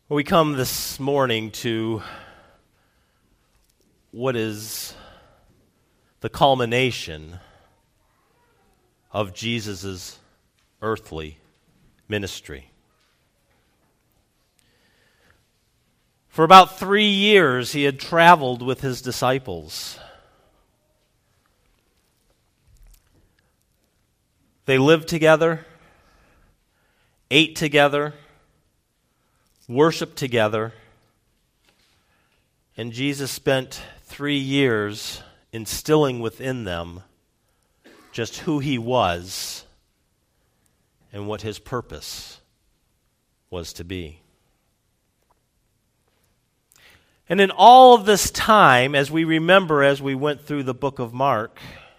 We come this morning to what is the culmination of Jesus' earthly ministry. For about 3 years, he had traveled with his disciples. They lived together, ate together, worshiped together, and Jesus spent 3 years instilling within them just who he was and what his purpose was to be. And in all of this time, as we remember as we went through the book of Mark,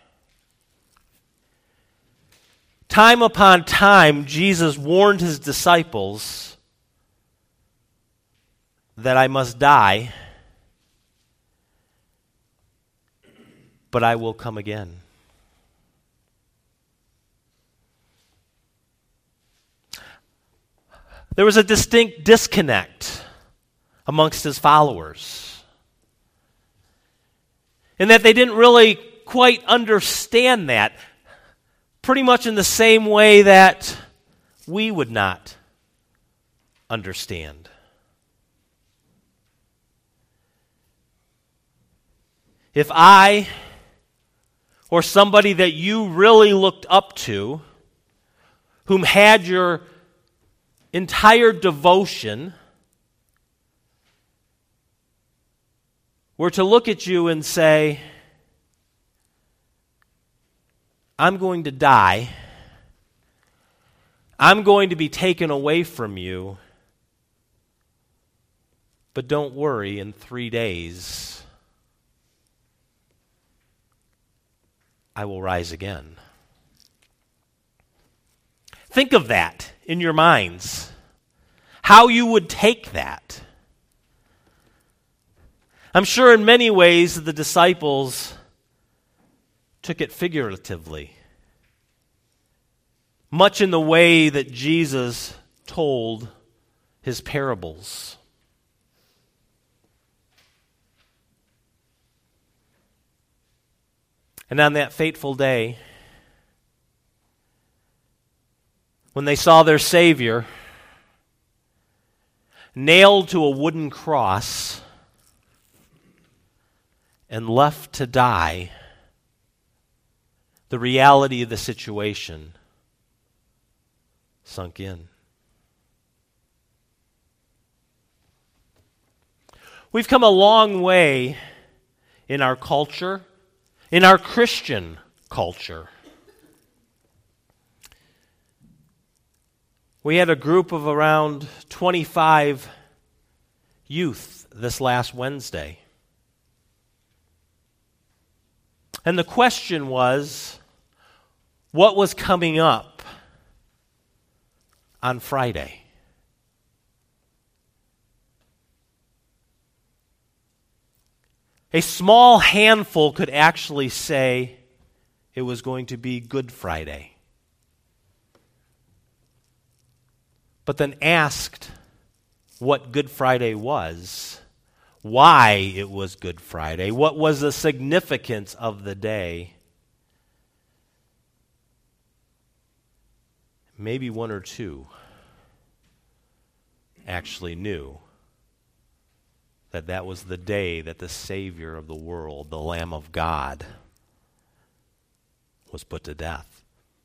time upon time, Jesus warned his disciples that I must die, but I will come again. There was a distinct disconnect amongst his followers, in that they didn't really quite understand that, pretty much in the same way that we would not understand. If I, or somebody that you really looked up to, whom had your entire devotion, were to look at you and say, I'm going to die, I'm going to be taken away from you, but don't worry, in 3 days, I will rise again. Think of that in your minds, how you would take that. I'm sure in many ways the disciples took it figuratively, much in the way that Jesus told his parables. And on that fateful day, when they saw their Savior nailed to a wooden cross and left to die, the reality of the situation sunk in. We've come a long way in our culture, in our Christian culture. We had a group of around 25 youth this last Wednesday. And the question was, what was coming up on Friday? A small handful could actually say it was going to be Good Friday. But then asked what Good Friday was, why it was Good Friday, what was the significance of the day. Maybe one or two actually knew that was the day that the Savior of the world, the Lamb of God, was put to death.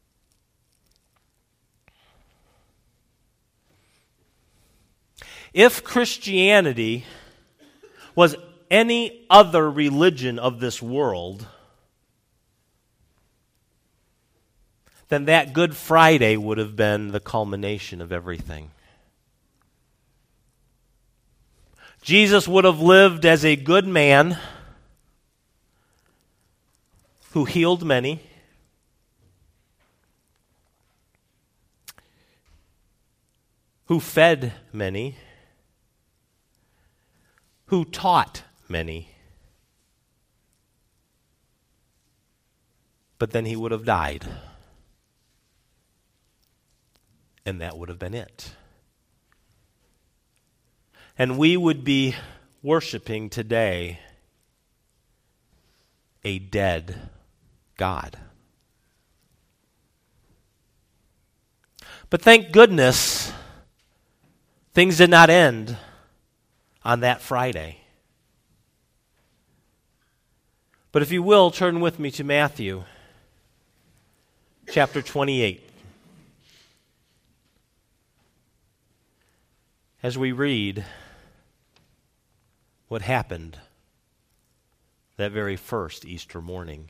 If Christianity was any other religion of this world, then that Good Friday would have been the culmination of everything. Jesus would have lived as a good man who healed many, who fed many, who taught many. But then he would have died. And that would have been it. And we would be worshiping today a dead God. But thank goodness things did not end on that Friday. But if you will, turn with me to Matthew chapter 28. As we read what happened that very first Easter morning.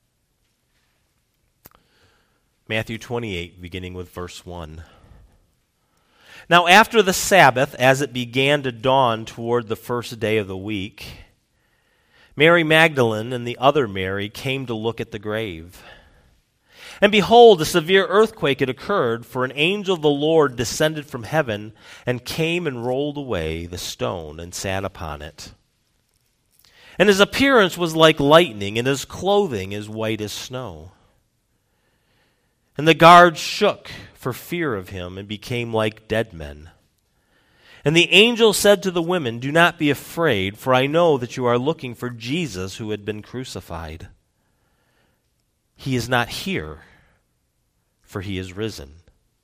Matthew 28, beginning with verse 1. Now after the Sabbath, as it began to dawn toward the first day of the week, Mary Magdalene and the other Mary came to look at the grave. And behold, a severe earthquake had occurred, for an angel of the Lord descended from heaven and came and rolled away the stone and sat upon it. And his appearance was like lightning, and his clothing as white as snow. And the guards shook for fear of him and became like dead men. And the angel said to the women, "Do not be afraid, for I know that you are looking for Jesus who had been crucified. He is not here, for he is risen,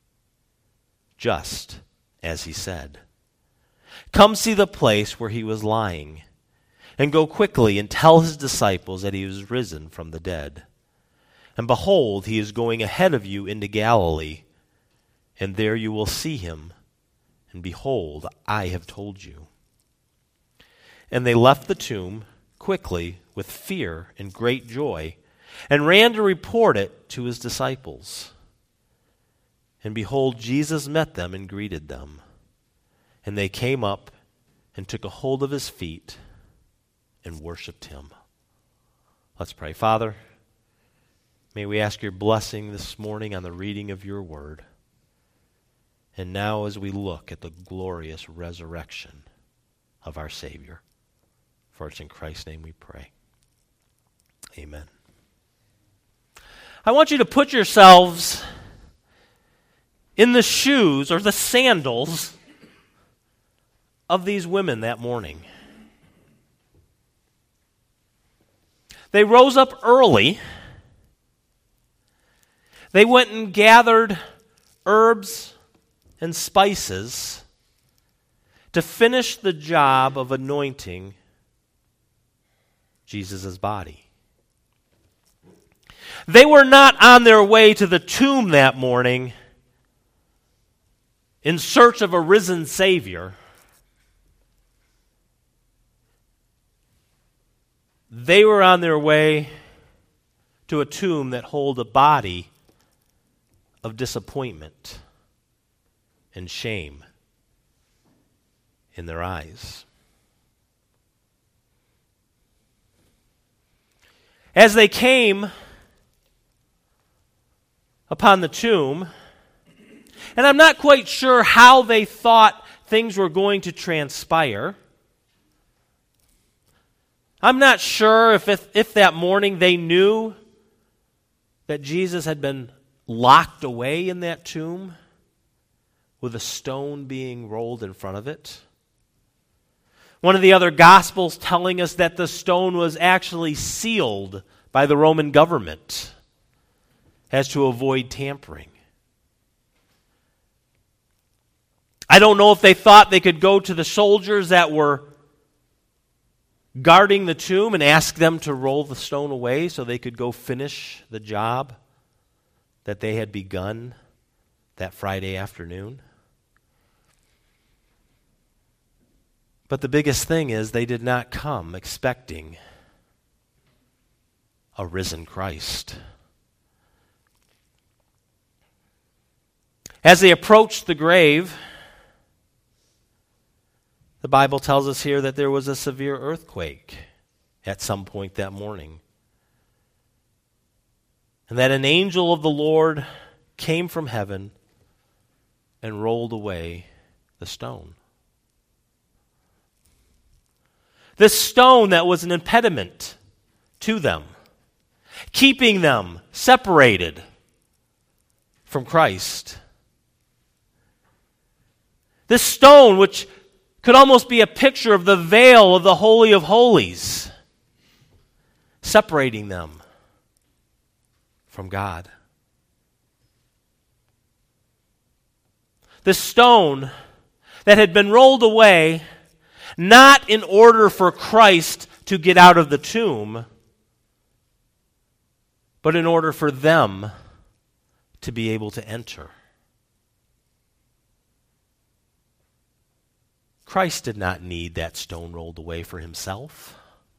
just as he said. Come see the place where he was lying, and go quickly and tell his disciples that he was risen from the dead. And behold, he is going ahead of you into Galilee, and there you will see him. And behold, I have told you." And they left the tomb quickly with fear and great joy, and ran to report it to his disciples. And behold, Jesus met them and greeted them. And they came up and took a hold of his feet and worshipped him. Let's pray. Father, may we ask your blessing this morning on the reading of your word. And now as we look at the glorious resurrection of our Savior. For it's in Christ's name we pray. Amen. I want you to put yourselves in the shoes or the sandals of these women that morning. They rose up early. They went and gathered herbs and spices to finish the job of anointing Jesus' body. They were not on their way to the tomb that morning in search of a risen Savior. They were on their way to a tomb that held a body of disappointment and shame in their eyes. As they came upon the tomb, and I'm not quite sure how they thought things were going to transpire. I'm not sure if that morning they knew that Jesus had been locked away in that tomb with a stone being rolled in front of it. One of the other Gospels telling us that the stone was actually sealed by the Roman government as to avoid tampering. I don't know if they thought they could go to the soldiers that were guarding the tomb and ask them to roll the stone away so they could go finish the job that they had begun that Friday afternoon. But the biggest thing is they did not come expecting a risen Christ. As they approached the grave, the Bible tells us here that there was a severe earthquake at some point that morning. And that an angel of the Lord came from heaven and rolled away the stone. This stone that was an impediment to them, keeping them separated from Christ. This stone which could almost be a picture of the veil of the Holy of Holies, separating them from God. The stone that had been rolled away, not in order for Christ to get out of the tomb, but in order for them to be able to enter. Christ did not need that stone rolled away for himself.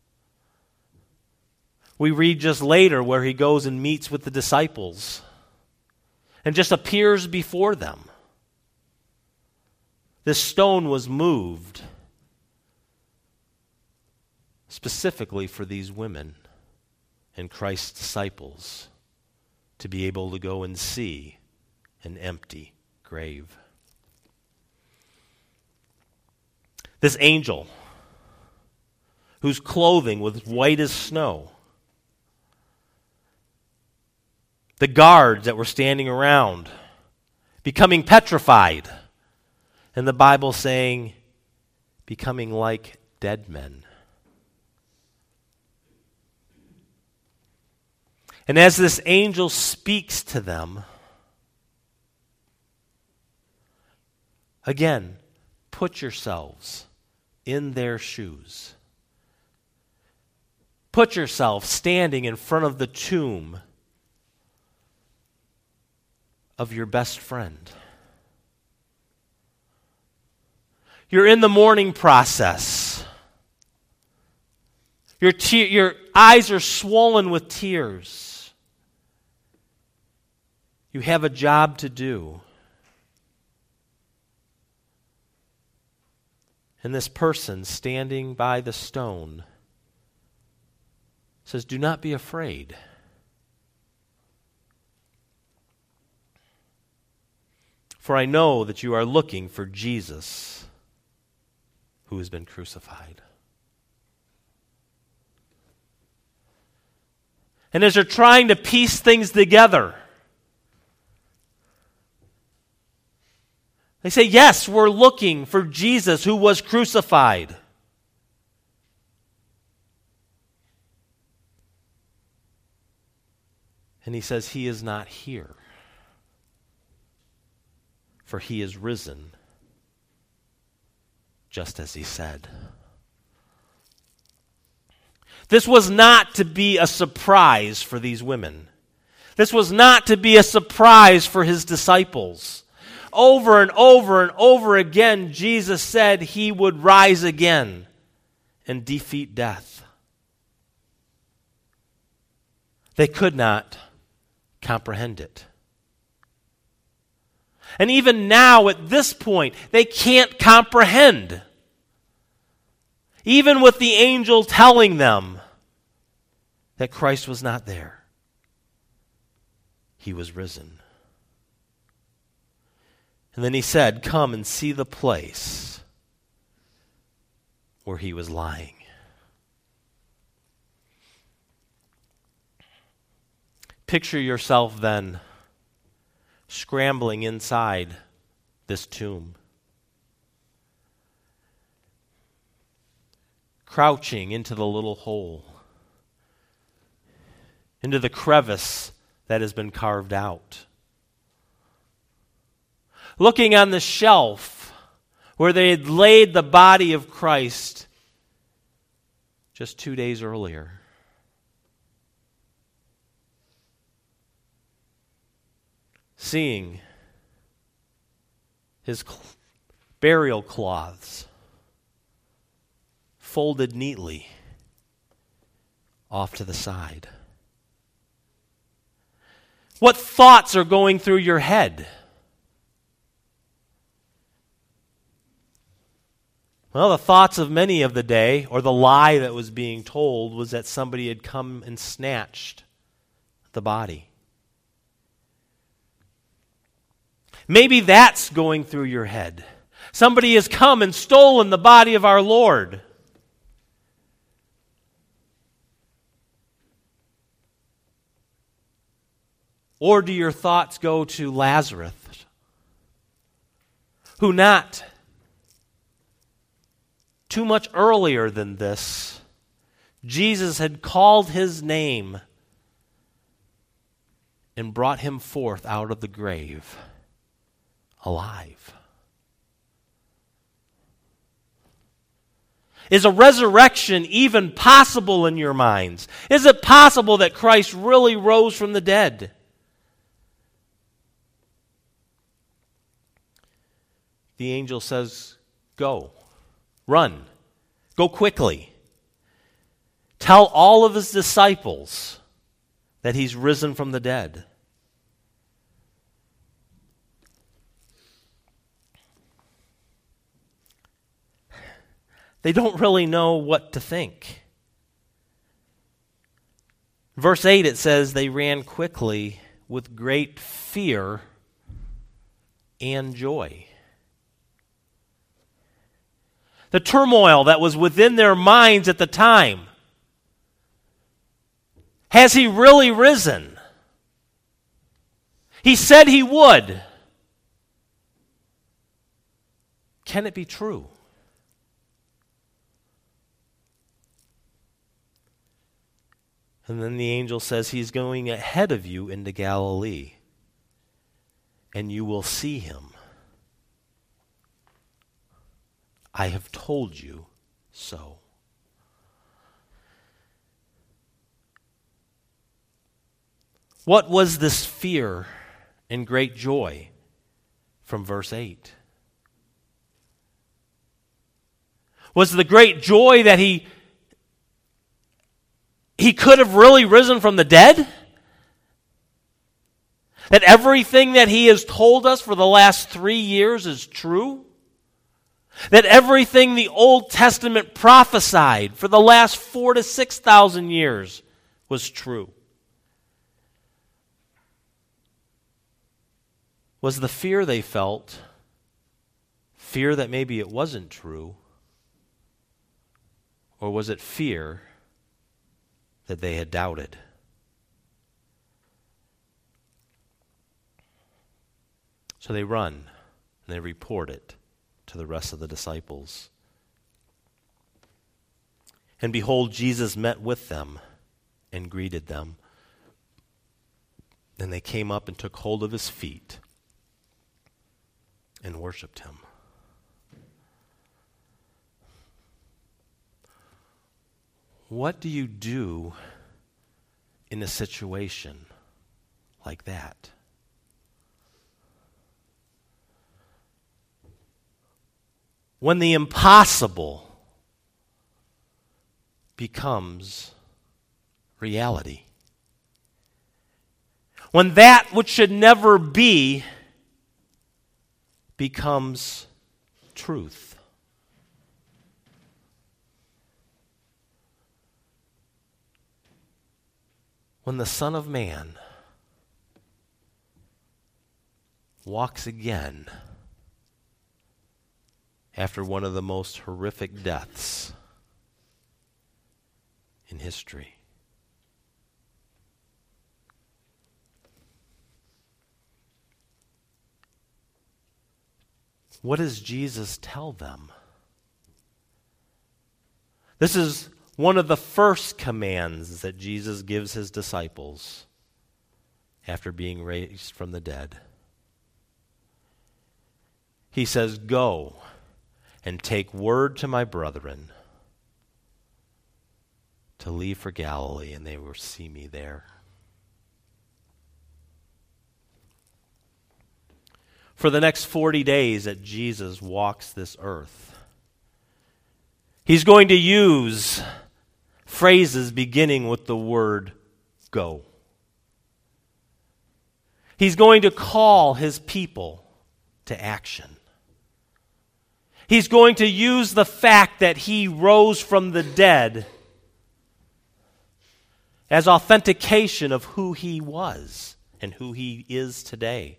We read just later where he goes and meets with the disciples and just appears before them. This stone was moved specifically for these women and Christ's disciples to be able to go and see an empty grave. This angel, whose clothing was white as snow, the guards that were standing around, becoming petrified, and the Bible saying, becoming like dead men. And as this angel speaks to them, again, put yourselves in their shoes. Put yourself standing in front of the tomb of your best friend. You're in the mourning process. Your eyes are swollen with tears. You have a job to do. And this person standing by the stone says, "Do not be afraid. For I know that you are looking for Jesus who has been crucified." And as they're trying to piece things together, they say, yes, we're looking for Jesus who was crucified. And he says, he is not here, for he is risen, just as he said. This was not to be a surprise for these women. This was not to be a surprise for his disciples. Over and over and over again, Jesus said he would rise again and defeat death. They could not comprehend it. And even now, at this point, they can't comprehend. Even with the angel telling them that Christ was not there, he was risen. And then he said, "Come and see the place where he was lying." Picture yourself then scrambling inside this tomb, crouching into the little hole, into the crevice that has been carved out. Looking on the shelf where they had laid the body of Christ just 2 days earlier. Seeing his burial cloths folded neatly off to the side. What thoughts are going through your head? Well, the thoughts of many of the day, or the lie that was being told, was that somebody had come and snatched the body. Maybe that's going through your head. Somebody has come and stolen the body of our Lord. Or do your thoughts go to Lazarus, who not too much earlier than this, Jesus had called his name and brought him forth out of the grave alive. Is a resurrection even possible in your minds? Is it possible that Christ really rose from the dead? The angel says, go, run, go quickly. Tell all of his disciples that he's risen from the dead. They don't really know what to think. Verse 8, it says, they ran quickly with great fear and joy. The turmoil that was within their minds at the time. Has he really risen? He said he would. Can it be true? And then the angel says he's going ahead of you into Galilee, and you will see him. I have told you so. What was this fear and great joy from verse 8? Was the great joy that he could have really risen from the dead? That everything that he has told us for the last 3 years is true? That everything the Old Testament prophesied for the last 4,000 to 6,000 years was true? Was the fear they felt fear that maybe it wasn't true? Or was it fear that they had doubted? So they run and they report it to the rest of the disciples. And behold, Jesus met with them and greeted them. Then they came up and took hold of his feet and worshiped him. What do you do in a situation like that? When the impossible becomes reality. When that which should never be becomes truth. When the Son of Man walks again after one of the most horrific deaths in history. What does Jesus tell them? This is one of the first commands that Jesus gives his disciples after being raised from the dead. He says, "Go and take word to my brethren to leave for Galilee, and they will see me there." For the next 40 days that Jesus walks this earth, he's going to use phrases beginning with the word go. He's going to call his people to action. He's going to use the fact that he rose from the dead as authentication of who he was and who he is today.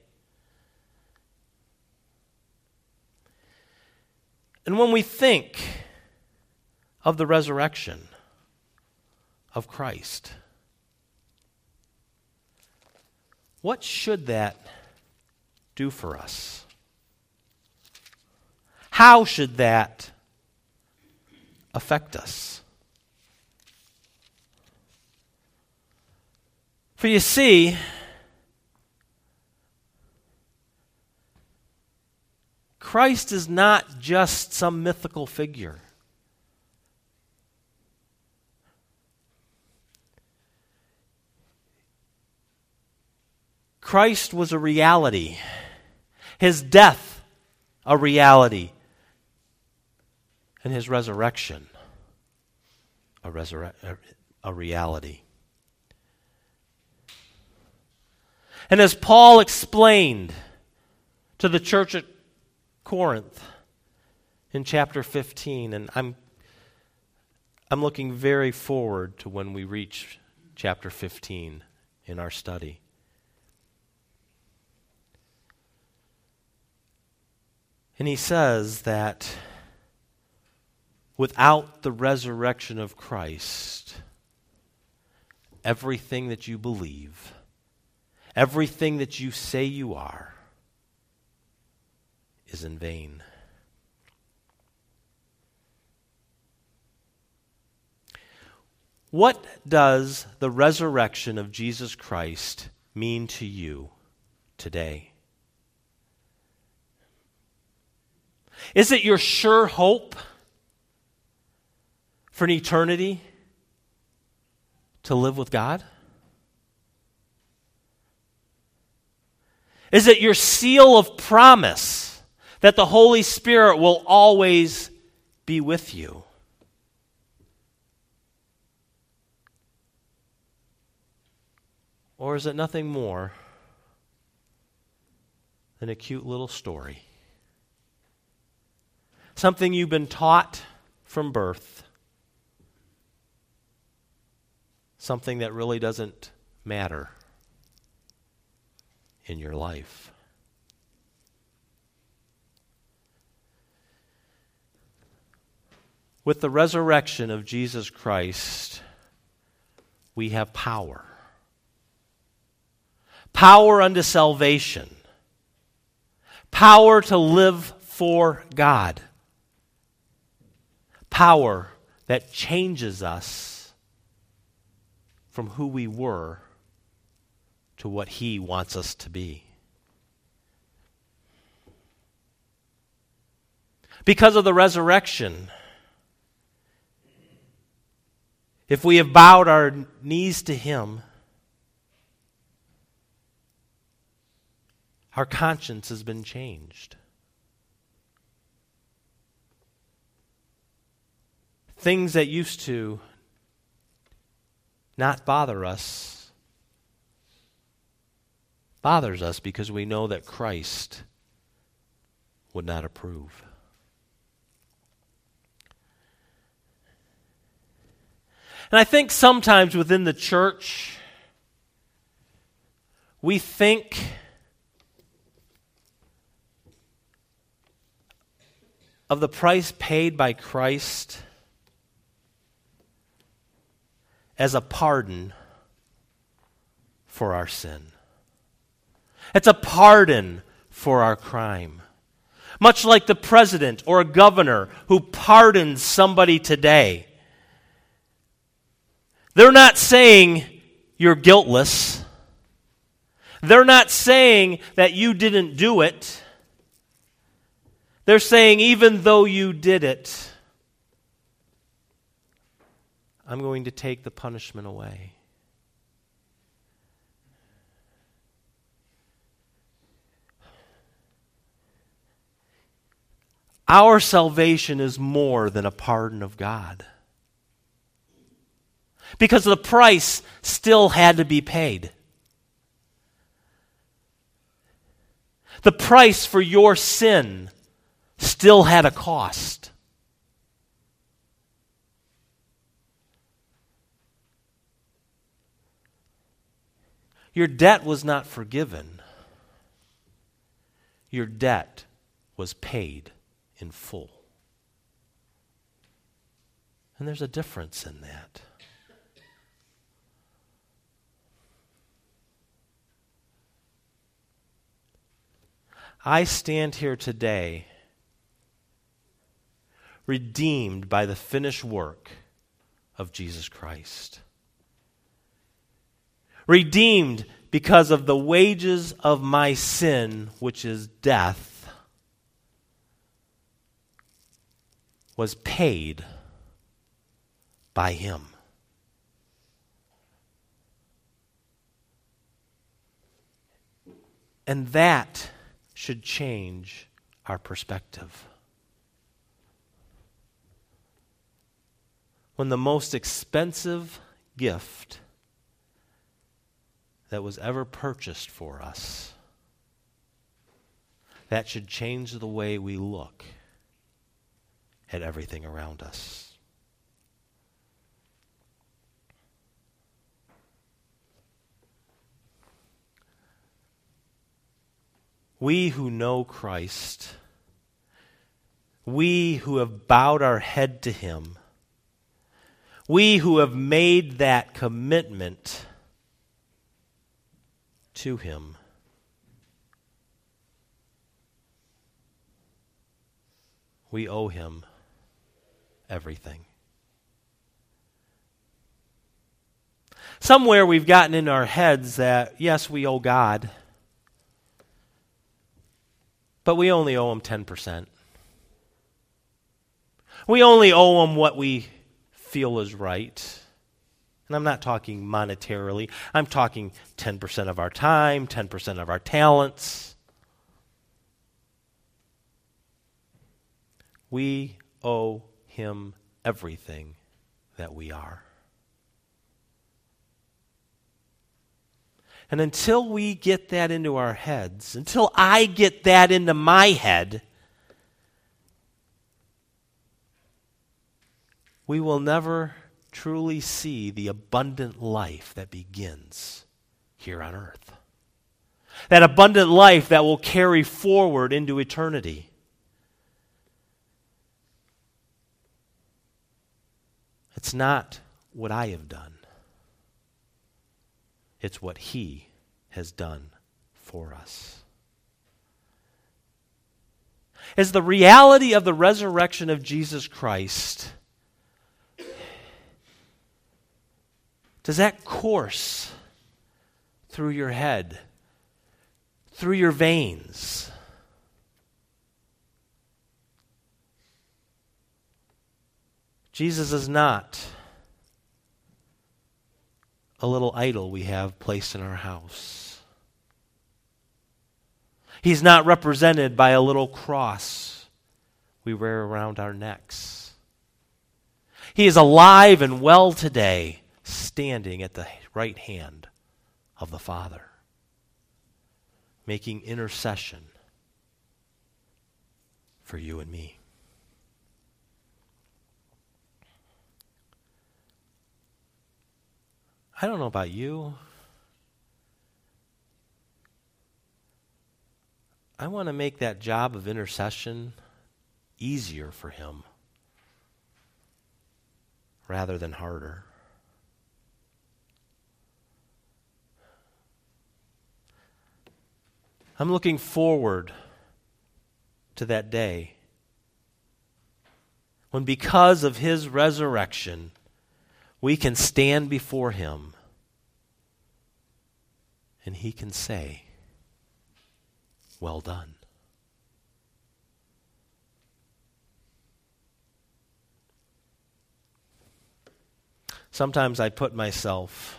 And when we think of the resurrection of Christ, what should that do for us? How should that affect us? For you see, Christ is not just some mythical figure. Christ was a reality. His death, a reality. And his resurrection, a reality. And as Paul explained to the church at Corinth in chapter 15, and I'm looking very forward to when we reach chapter 15 in our study. And he says that without the resurrection of Christ, everything that you believe, everything that you say you are, is in vain. What does the resurrection of Jesus Christ mean to you today? Is it your sure hope for an eternity to live with God? Is it your seal of promise that the Holy Spirit will always be with you? Or is it nothing more than a cute little story? Something you've been taught from birth. Something that really doesn't matter in your life. With the resurrection of Jesus Christ, we have power. Power unto salvation. Power to live for God. Power that changes us from who we were to what He wants us to be. Because of the resurrection, if we have bowed our knees to Him, our conscience has been changed. Things that used to not bother us bothers us because we know that Christ would not approve. And I think sometimes within the church, we think of the price paid by Christ as a pardon for our sin. It's a pardon for our crime. Much like the president or a governor who pardons somebody today. They're not saying you're guiltless. They're not saying that you didn't do it. They're saying even though you did it, I'm going to take the punishment away. Our salvation is more than a pardon of God. Because the price still had to be paid. The price for your sin still had a cost. Your debt was not forgiven. Your debt was paid in full. And there's a difference in that. I stand here today redeemed by the finished work of Jesus Christ. Redeemed because of the wages of my sin, which is death, was paid by him. And that should change our perspective. When the most expensive gift that was ever purchased for us, that should change the way we look at everything around us. We who know Christ, we who have bowed our head to him, we who have made that commitment to him, we owe him everything. Somewhere we've gotten in our heads that, yes, we owe God, but we only owe him 10%. We only owe him what we feel is right. And I'm not talking monetarily. I'm talking 10% of our time, 10% of our talents. We owe him everything that we are. And until we get that into our heads, until I get that into my head, we will never truly see the abundant life that begins here on earth. That abundant life that will carry forward into eternity. It's not what I have done. It's what he has done for us. As the reality of the resurrection of Jesus Christ, does that course through your head, through your veins? Jesus is not a little idol we have placed in our house. He's not represented by a little cross we wear around our necks. He is alive and well today, standing at the right hand of the Father, making intercession for you and me. I don't know about you. I want to make that job of intercession easier for him rather than harder. I'm looking forward to that day when, because of his resurrection, we can stand before him and he can say, "Well done." Sometimes I put myself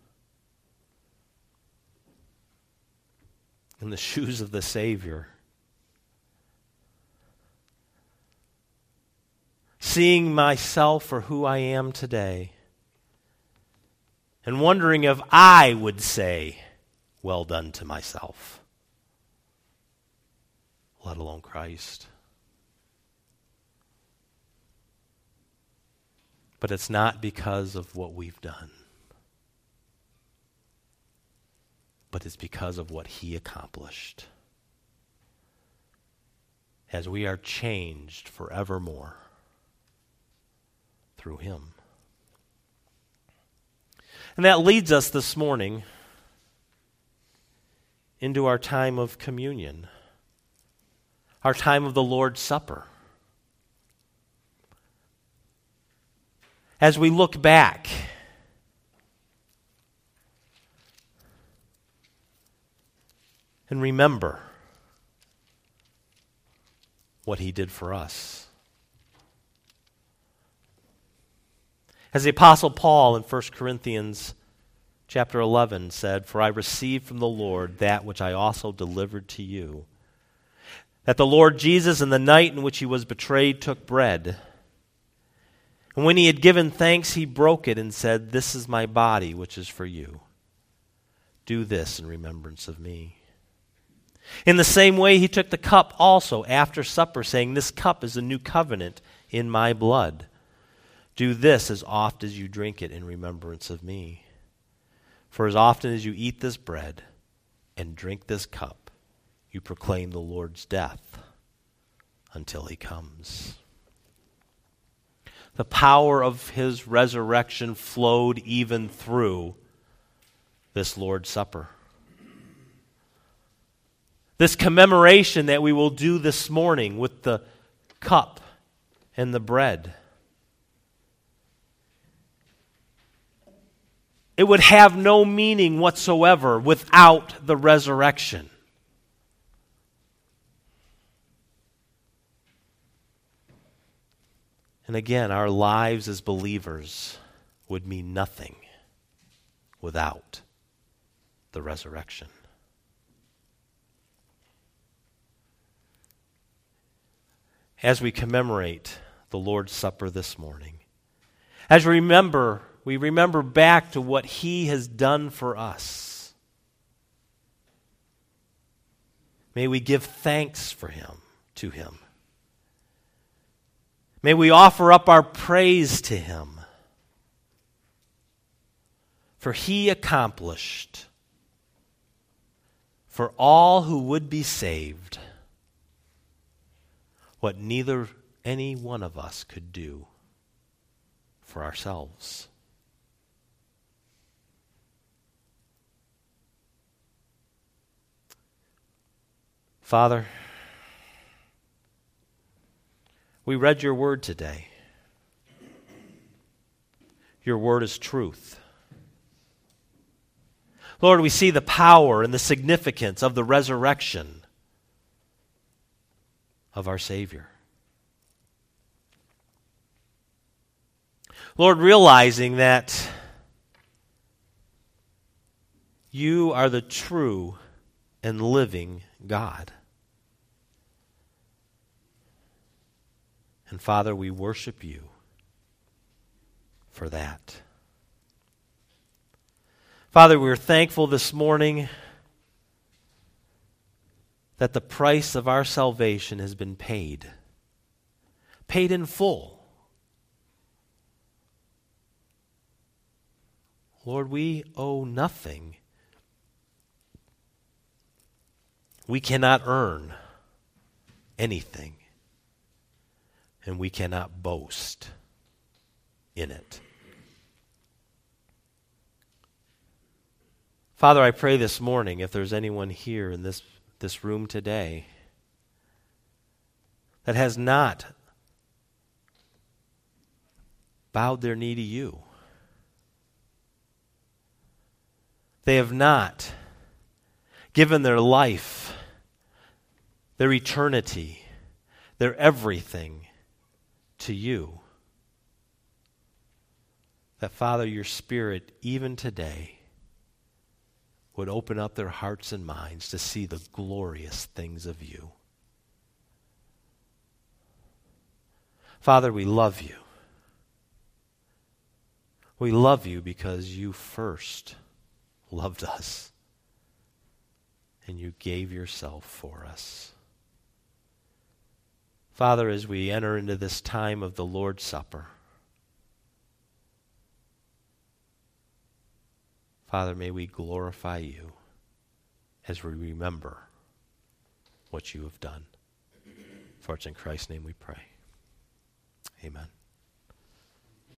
in the shoes of the Savior, seeing myself for who I am today, and wondering if I would say, "Well done" to myself, let alone Christ. But it's not because of what we've done, but it's because of what he accomplished, as we are changed forevermore through him. And that leads us this morning into our time of communion, our time of the Lord's Supper. As we look back, and remember what he did for us. As the Apostle Paul in 1 Corinthians chapter 11 said, "For I received from the Lord that which I also delivered to you, that the Lord Jesus, in the night in which he was betrayed, took bread. And when he had given thanks, he broke it and said, 'This is my body, which is for you. Do this in remembrance of me.' In the same way, he took the cup also after supper, saying, 'This cup is the new covenant in my blood. Do this as oft as you drink it in remembrance of me. For as often as you eat this bread and drink this cup, you proclaim the Lord's death until he comes.'" The power of his resurrection flowed even through this Lord's Supper. This commemoration that we will do this morning with the cup and the bread. It would have no meaning whatsoever without the resurrection. And again, our lives as believers would mean nothing without the resurrection. As we commemorate the Lord's Supper this morning, as we remember back to what he has done for us. May we give thanks to him. May we offer up our praise to him. For he accomplished for all who would be saved what neither any one of us could do for ourselves. Father, we read your word today. Your word is truth. Lord, we see the power and the significance of the resurrection of our Savior. Lord, realizing that you are the true and living God. And Father, we worship you for that. Father, we're thankful this morning that the price of our salvation has been paid in full. Lord, we owe nothing. We cannot earn anything, and we cannot boast in it. Father, I pray this morning, if there's anyone here in this room today that has not bowed their knee to you, they have not given their life, their eternity, their everything to you, that, Father, your Spirit, even today, would open up their hearts and minds to see the glorious things of you. Father, we love you. We love you because you first loved us, and you gave yourself for us. Father, as we enter into this time of the Lord's Supper, Father, may we glorify you as we remember what you have done. For it's in Christ's name we pray. Amen.